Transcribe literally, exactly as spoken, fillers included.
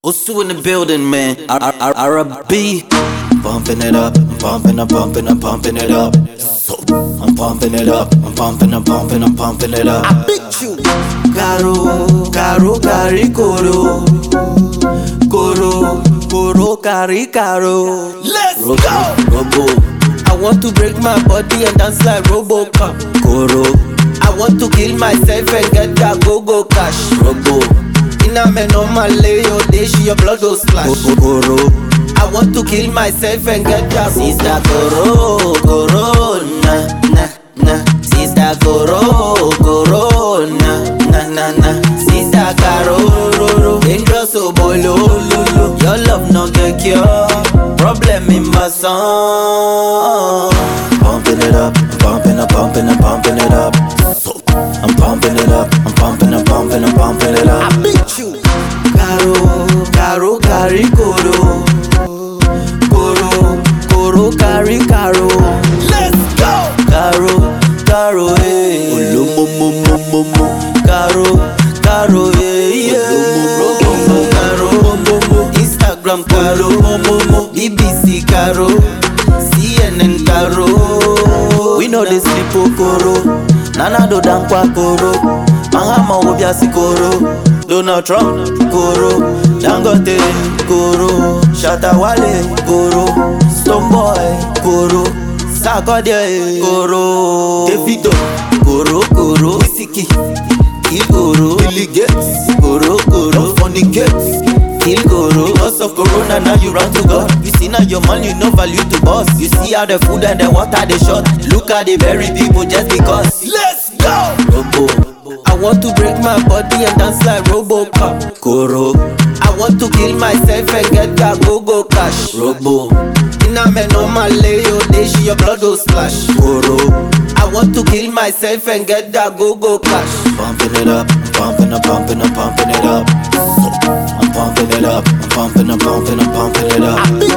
Usu in the building, man. R B Pumping it up, I'm pumping, I'm pumping, I'm pumping it up. So, I'm pumping it up, I'm pumping, I'm pumping, I'm pumping it up. I beat you. Caro, caro, cari, coro. Coro, coro, cari, caro. Let's Robo, go! Robo. I want to break my body and dance like Robocop. Coro. I want to kill myself and get that go-go cash. Robo. In a man on my lay, your day, she your blood will splash. Coro. I want to kill myself and get that Sister Coro, Corona, na, na. Sister Coro, Corona, na, na, na. Sister Caro, dangerous oh boy, lo, lo, lo. Your love no get cure, problem in my song. Pumping it up, I'm pumping, I'm pumping, I'm pumping it up. So, I'm pumping it up, I'm pumping, I'm pumping, I'm pumping it up. I beat you. Caro, Caro, Cari, Coro. Coro, cari, caro. Let's go! Caro, caro, eh. Olo, mo, mo, mo, mo, mo. Caro, caro, eh, yeah. Caro, mo, mo, mo. Instagram, caro, mo, mo, mo. B B C, caro. C N N, caro. We know this people, coro. Nana do dankwa, coro. Mahama obiasi, coro. Donald Trump, coro. Dangote, coro. Shatta Wale, coro. Stonebwoy, Coro, Sarkodie, Coro, Davido, Coro, Coro, Wizkid, kill Coro, Billy Gates, Coro, Coro, Funny Gates, kill Coro. Because of Corona, now you run to God. You see now your money, no value to boss. You see how the food and the water they short. Look at the very people just because. Let's go! Robo. I want to break my body and dance like Robocop. Coro. I want to kill myself and get that go-go cash. Robo. In a man on my lay, your day, she your blood will splash. Coro. I want to kill myself and get that go-go cash. Pumping it up, I'm pumping, I'm pumping, I'm pumping it up. I'm pumping it up, I'm pumping, I'm pumping, I'm pumping it up.